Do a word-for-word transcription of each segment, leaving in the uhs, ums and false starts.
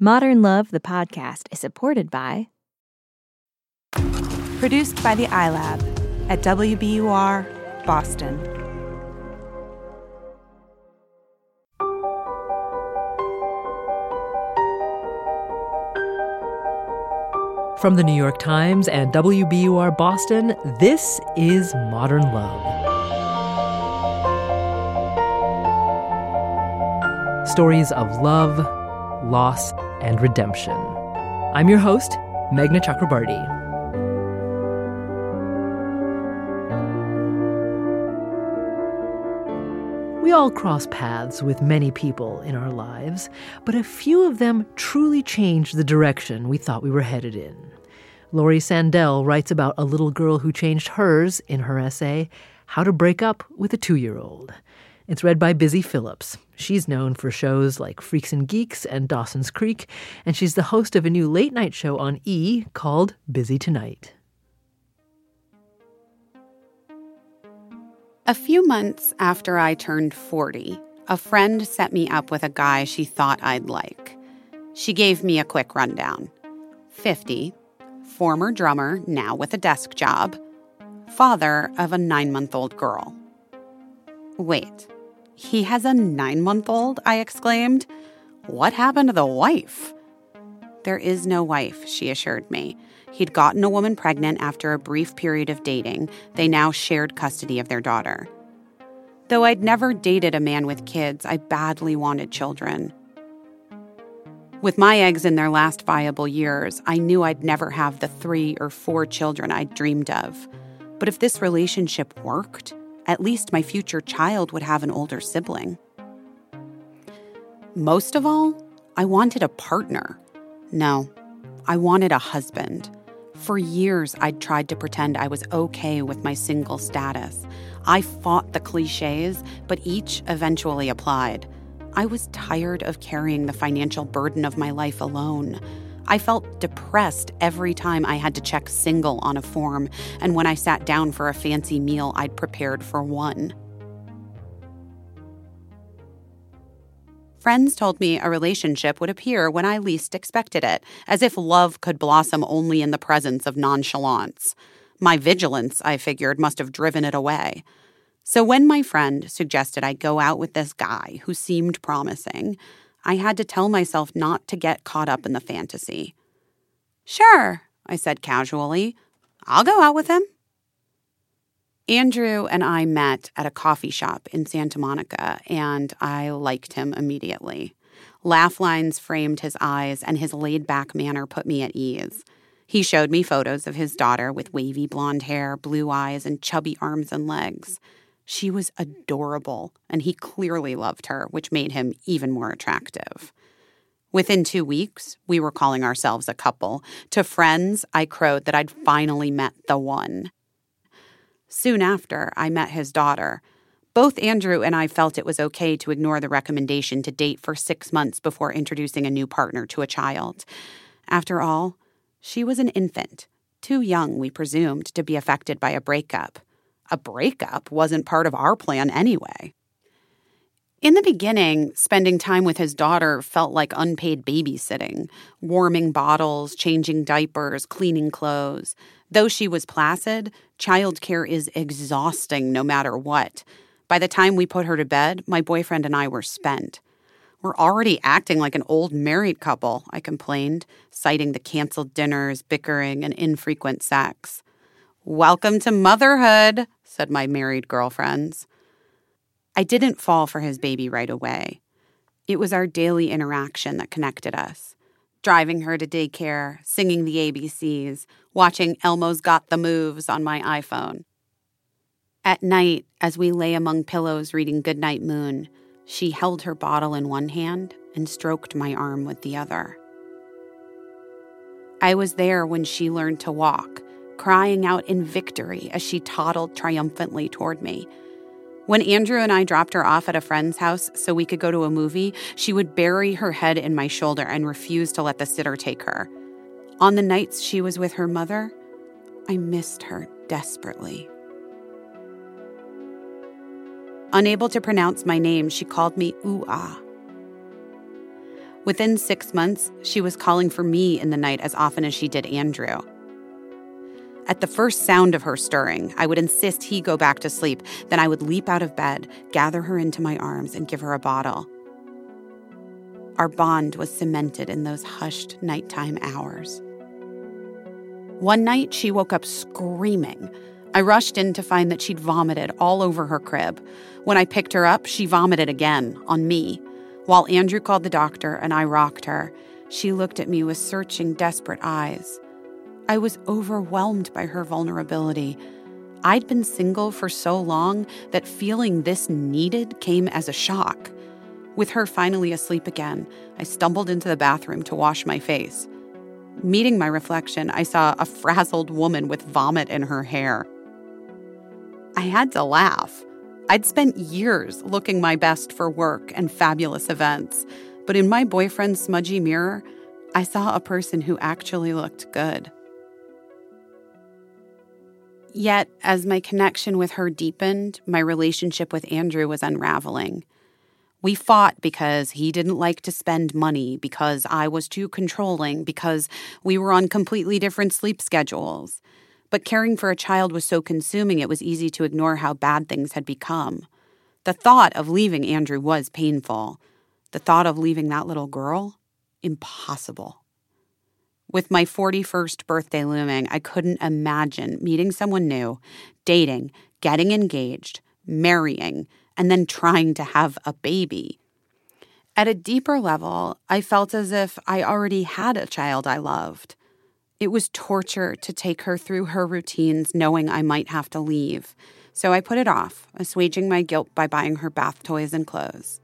Modern Love, the podcast, is supported by... Produced by the iLab at W B U R, Boston. From the New York Times and W B U R Boston, this is Modern Love. Stories of love, loss, and redemption. I'm your host, Meghna Chakrabarty. We all cross paths with many people in our lives, but a few of them truly changed the direction we thought we were headed in. Laurie Sandel writes about a little girl who changed hers in her essay, How to Break Up with a Two-Year-Old. It's read by Busy Phillips. She's known for shows like Freaks and Geeks and Dawson's Creek, and she's the host of a new late-night show on E! Called Busy Tonight. A few months after I turned forty, a friend set me up with a guy she thought I'd like. She gave me a quick rundown. fifty, former drummer, now with a desk job, father of a nine-month-old girl. Wait, he has a nine-month-old? I exclaimed. What happened to the wife? There is no wife, she assured me. He'd gotten a woman pregnant after a brief period of dating. They now shared custody of their daughter. Though I'd never dated a man with kids, I badly wanted children. With my eggs in their last viable years, I knew I'd never have the three or four children I'd dreamed of. But if this relationship worked, at least my future child would have an older sibling. Most of all, I wanted a partner. No, I wanted a husband. For years, I'd tried to pretend I was okay with my single status. I fought the cliches, but each eventually applied. I was tired of carrying the financial burden of my life alone. I felt depressed every time I had to check single on a form, and when I sat down for a fancy meal, I'd prepared for one. Friends told me a relationship would appear when I least expected it, as if love could blossom only in the presence of nonchalance. My vigilance, I figured, must have driven it away. So when my friend suggested I go out with this guy who seemed promising, I had to tell myself not to get caught up in the fantasy. Sure, I said casually. I'll go out with him. Andrew and I met at a coffee shop in Santa Monica, and I liked him immediately. Laugh lines framed his eyes, and his laid-back manner put me at ease. He showed me photos of his daughter with wavy blonde hair, blue eyes, and chubby arms and legs. She was adorable, and he clearly loved her, which made him even more attractive. Within two weeks, we were calling ourselves a couple. To friends, I crowed that I'd finally met the one. Soon after, I met his daughter. Both Andrew and I felt it was okay to ignore the recommendation to date for six months before introducing a new partner to a child. After all, she was an infant, too young, we presumed, to be affected by a breakup. A breakup wasn't part of our plan anyway. In the beginning, spending time with his daughter felt like unpaid babysitting, warming bottles, changing diapers, cleaning clothes. Though she was placid, childcare is exhausting no matter what. By the time we put her to bed, my boyfriend and I were spent. We're already acting like an old married couple, I complained, citing the canceled dinners, bickering, and infrequent sex. Welcome to motherhood, said my married girlfriends. I didn't fall for his baby right away. It was our daily interaction that connected us. Driving her to daycare, singing the A B Cs, watching Elmo's Got the Moves on my iPhone. At night, as we lay among pillows reading Goodnight Moon, she held her bottle in one hand and stroked my arm with the other. I was there when she learned to walk, crying out in victory as she toddled triumphantly toward me. When Andrew and I dropped her off at a friend's house so we could go to a movie, she would bury her head in my shoulder and refuse to let the sitter take her. On the nights she was with her mother, I missed her desperately. Unable to pronounce my name, she called me Ooh-ah. Within six months, she was calling for me in the night as often as she did Andrew. At the first sound of her stirring, I would insist he go back to sleep. Then I would leap out of bed, gather her into my arms, and give her a bottle. Our bond was cemented in those hushed nighttime hours. One night, she woke up screaming. I rushed in to find that she'd vomited all over her crib. When I picked her up, she vomited again, on me. While Andrew called the doctor and I rocked her, she looked at me with searching, desperate eyes. I was overwhelmed by her vulnerability. I'd been single for so long that feeling this needed came as a shock. With her finally asleep again, I stumbled into the bathroom to wash my face. Meeting my reflection, I saw a frazzled woman with vomit in her hair. I had to laugh. I'd spent years looking my best for work and fabulous events, but in my boyfriend's smudgy mirror, I saw a person who actually looked good. Yet, as my connection with her deepened, my relationship with Andrew was unraveling. We fought because he didn't like to spend money, because I was too controlling, because we were on completely different sleep schedules. But caring for a child was so consuming it was easy to ignore how bad things had become. The thought of leaving Andrew was painful. The thought of leaving that little girl, impossible. With my forty-first birthday looming, I couldn't imagine meeting someone new, dating, getting engaged, marrying, and then trying to have a baby. At a deeper level, I felt as if I already had a child I loved. It was torture to take her through her routines knowing I might have to leave, so I put it off, assuaging my guilt by buying her bath toys and clothes.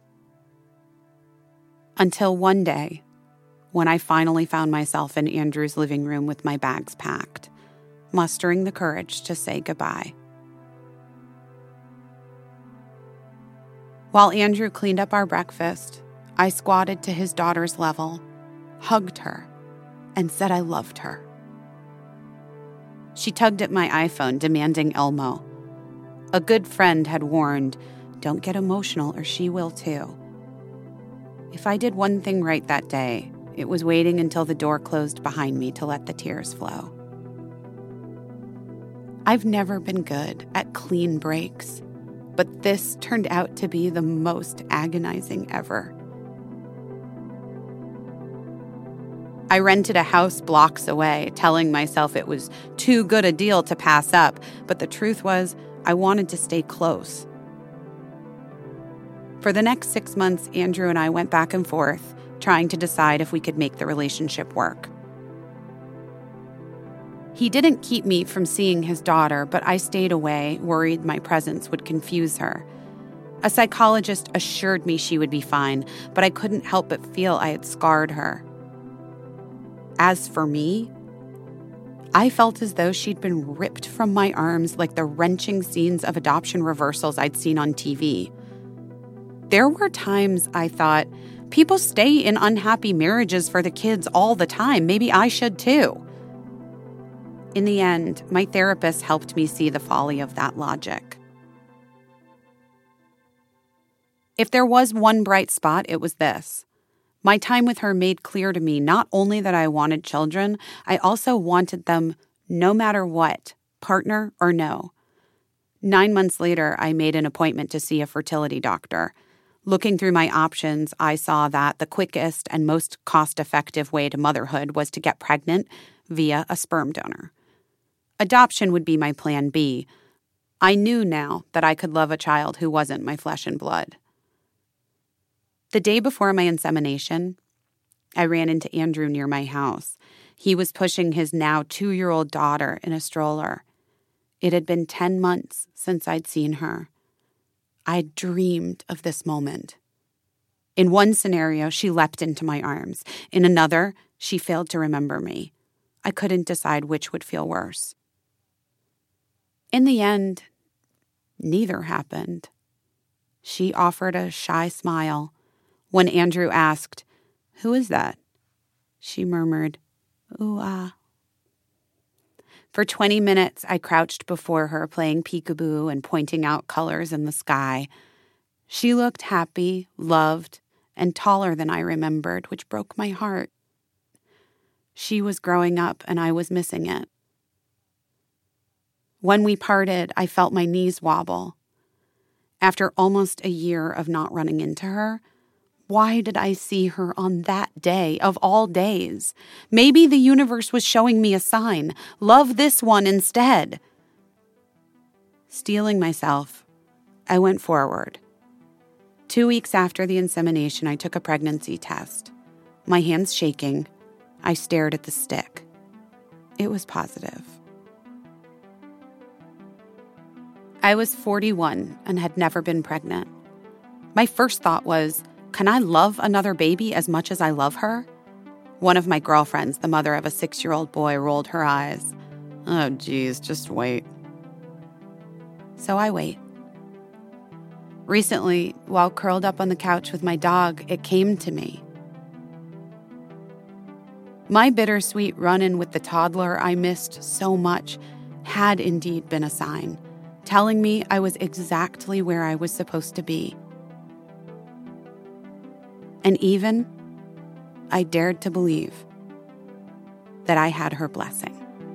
Until one day, when I finally found myself in Andrew's living room with my bags packed, mustering the courage to say goodbye. While Andrew cleaned up our breakfast, I squatted to his daughter's level, hugged her, and said I loved her. She tugged at my iPhone, demanding Elmo. A good friend had warned, "Don't get emotional or she will too." If I did one thing right that day, it was waiting until the door closed behind me to let the tears flow. I've never been good at clean breaks, but this turned out to be the most agonizing ever. I rented a house blocks away, telling myself it was too good a deal to pass up, but the truth was, I wanted to stay close. For the next six months, Andrew and I went back and forth, trying to decide if we could make the relationship work. He didn't keep me from seeing his daughter, but I stayed away, worried my presence would confuse her. A psychologist assured me she would be fine, but I couldn't help but feel I had scarred her. As for me, I felt as though she'd been ripped from my arms like the wrenching scenes of adoption reversals I'd seen on T V. There were times I thought, people stay in unhappy marriages for the kids all the time. Maybe I should too. In the end, my therapist helped me see the folly of that logic. If there was one bright spot, it was this. My time with her made clear to me not only that I wanted children, I also wanted them no matter what, partner or no. Nine months later, I made an appointment to see a fertility doctor. Looking through my options, I saw that the quickest and most cost-effective way to motherhood was to get pregnant via a sperm donor. Adoption would be my plan B. I knew now that I could love a child who wasn't my flesh and blood. The day before my insemination, I ran into Andrew near my house. He was pushing his now two-year-old daughter in a stroller. It had been ten months since I'd seen her. I'd dreamed of this moment. In one scenario, she leapt into my arms. In another, she failed to remember me. I couldn't decide which would feel worse. In the end, neither happened. She offered a shy smile. When Andrew asked, "Who is that?" she murmured, "Ooh, ah." For twenty minutes, I crouched before her, playing peekaboo and pointing out colors in the sky. She looked happy, loved, and taller than I remembered, which broke my heart. She was growing up and I was missing it. When we parted, I felt my knees wobble. After almost a year of not running into her, why did I see her on that day of all days? Maybe the universe was showing me a sign. Love this one instead. Steeling myself, I went forward. Two weeks after the insemination, I took a pregnancy test. My hands shaking, I stared at the stick. It was positive. I was forty-one and had never been pregnant. My first thought was, can I love another baby as much as I love her? One of my girlfriends, the mother of a six-year-old boy, rolled her eyes. Oh, geez, just wait. So I wait. Recently, while curled up on the couch with my dog, it came to me. My bittersweet run-in with the toddler I missed so much had indeed been a sign, telling me I was exactly where I was supposed to be. And even, I dared to believe that I had her blessing.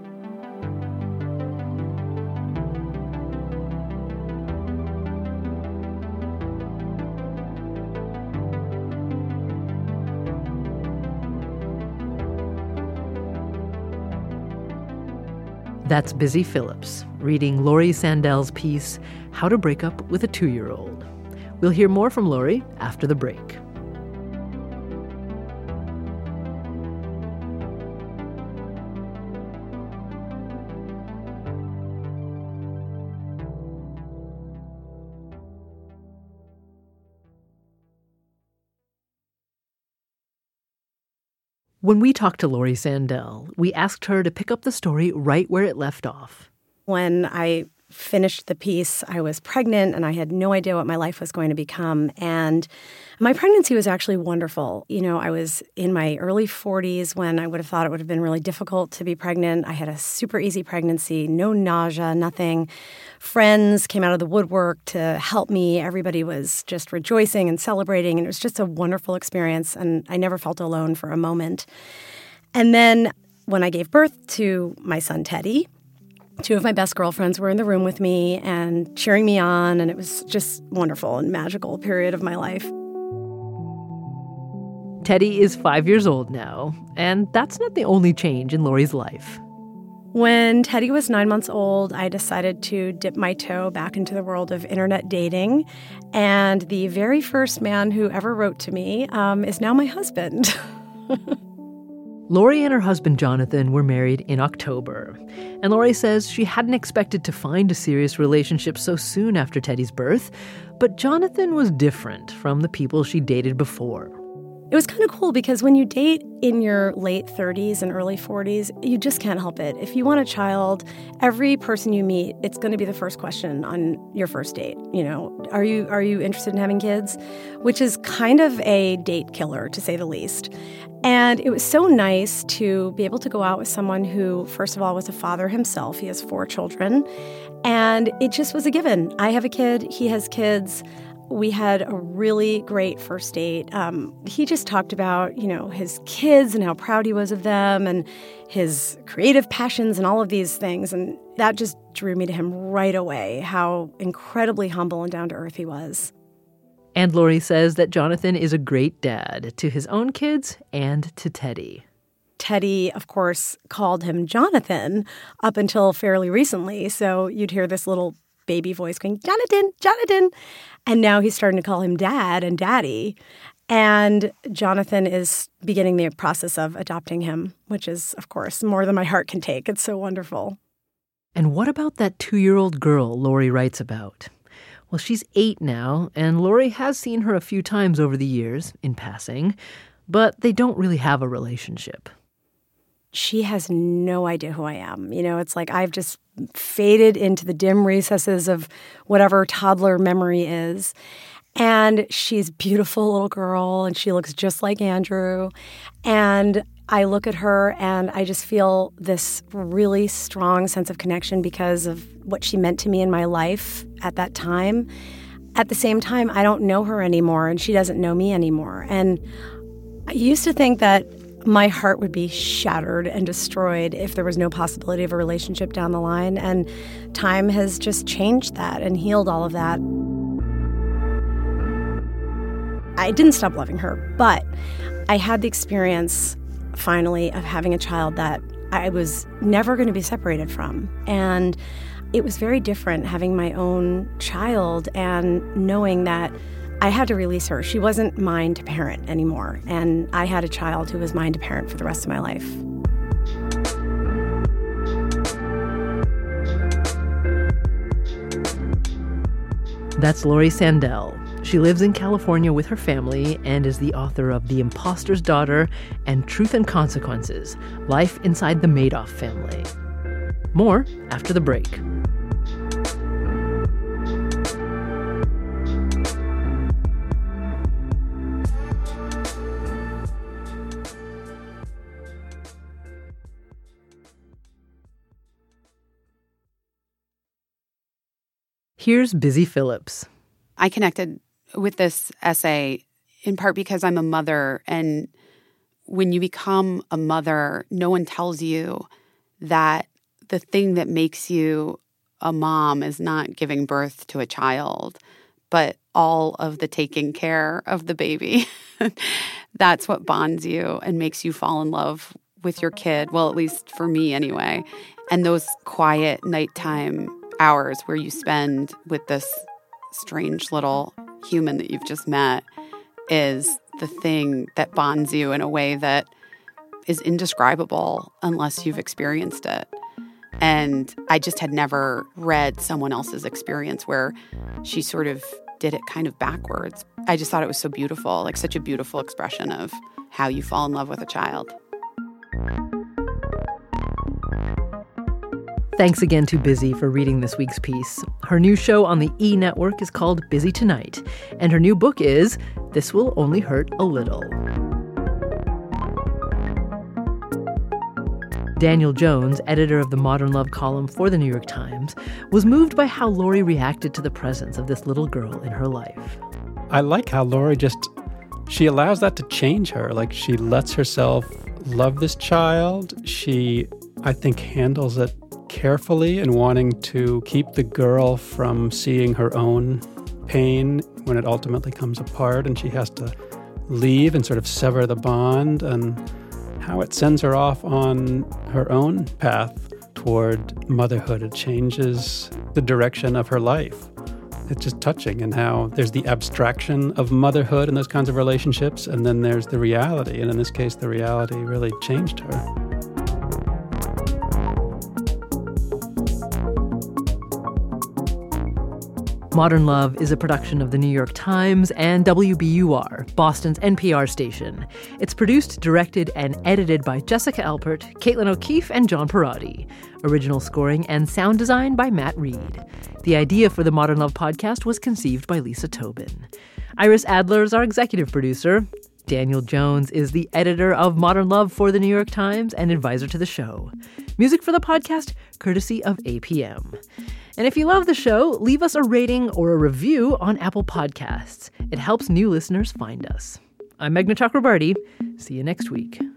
That's Busy Phillips, reading Laurie Sandel's piece, How to Break Up with a Two-Year-Old. We'll hear more from Laurie after the break. When we talked to Laurie Sandel, we asked her to pick up the story right where it left off. When I finished the piece, I was pregnant and I had no idea what my life was going to become. And my pregnancy was actually wonderful. You know, I was in my early forties when I would have thought it would have been really difficult to be pregnant. I had a super easy pregnancy, no nausea, nothing. Friends came out of the woodwork to help me. Everybody was just rejoicing and celebrating. And it was just a wonderful experience. And I never felt alone for a moment. And then when I gave birth to my son, Teddy, two of my best girlfriends were in the room with me and cheering me on, and it was just wonderful and magical period of my life. Teddy is five years old now, and that's not the only change in Laurie's life. When Teddy was nine months old, I decided to dip my toe back into the world of internet dating, and the very first man who ever wrote to me um, is now my husband. Laurie and her husband Jonathan were married in October, and Laurie says she hadn't expected to find a serious relationship so soon after Teddy's birth, but Jonathan was different from the people she dated before. It was kind of cool because when you date in your late thirties and early forties, you just can't help it. If you want a child, every person you meet, it's going to be the first question on your first date. You know, are you are you interested in having kids? Which is kind of a date killer, to say the least. And it was so nice to be able to go out with someone who, first of all, was a father himself. He has four children. And it just was a given. I have a kid. He has kids. We had a really great first date. Um, he just talked about, you know, his kids and how proud he was of them and his creative passions and all of these things. And that just drew me to him right away, how incredibly humble and down to earth he was. And Laurie says that Jonathan is a great dad to his own kids and to Teddy. Teddy, of course, called him Jonathan up until fairly recently. So you'd hear this little baby voice going, Jonathan, Jonathan. And now he's starting to call him Dad and Daddy. And Jonathan is beginning the process of adopting him, which is, of course, more than my heart can take. It's so wonderful. And what about that two-year-old girl Laurie writes about? Well, she's eight now, and Laurie has seen her a few times over the years, in passing, but they don't really have a relationship. She has no idea who I am. You know, it's like I've just faded into the dim recesses of whatever toddler memory is. And she's a beautiful little girl, and she looks just like Andrew. And I look at her, and I just feel this really strong sense of connection because of what she meant to me in my life at that time. at the same time, I don't know her anymore, and she doesn't know me anymore. And I used to think that my heart would be shattered and destroyed if there was no possibility of a relationship down the line. And time has just changed that and healed all of that. I didn't stop loving her, but I had the experience, finally, of having a child that I was never going to be separated from. And it was very different having my own child and knowing that I had to release her. She wasn't mine to parent anymore. And I had a child who was mine to parent for the rest of my life. That's Laurie Sandel. She lives in California with her family and is the author of The Imposter's Daughter and Truth and Consequences, Life Inside the Madoff Family. More after the break. Here's Busy Phillips. I connected with this essay in part because I'm a mother, and when you become a mother, no one tells you that the thing that makes you a mom is not giving birth to a child, but all of the taking care of the baby. That's what bonds you and makes you fall in love with your kid. Well, at least for me anyway. And those quiet nighttime hours where you spend with this strange little human that you've just met is the thing that bonds you in a way that is indescribable unless you've experienced it. And I just had never read someone else's experience where she sort of did it kind of backwards. I just thought it was so beautiful, like such a beautiful expression of how you fall in love with a child. Thanks again to Busy for reading this week's piece. Her new show on the E! Network is called Busy Tonight, and her new book is This Will Only Hurt a Little. Daniel Jones, editor of the Modern Love column for the New York Times, was moved by how Laurie reacted to the presence of this little girl in her life. I like how Laurie just, she allows that to change her. Like, she lets herself love this child. She, I think, handles it carefully and wanting to keep the girl from seeing her own pain when it ultimately comes apart and she has to leave and sort of sever the bond, and how it sends her off on her own path toward motherhood. It changes the direction of her life. It's just touching, and how there's the abstraction of motherhood and those kinds of relationships, and then there's the reality. And in this case, the reality really changed her. Modern Love is a production of the New York Times and W B U R, Boston's N P R station. It's produced, directed, and edited by Jessica Alpert, Caitlin O'Keefe, and John Perotti. Original scoring and sound design by Matt Reed. The idea for the Modern Love podcast was conceived by Lisa Tobin. Iris Adler is our executive producer. Daniel Jones is the editor of Modern Love for the New York Times and advisor to the show. Music for the podcast, courtesy of A P M. And if you love the show, leave us a rating or a review on Apple Podcasts. It helps new listeners find us. I'm Meghna Chakrabarti. See you next week.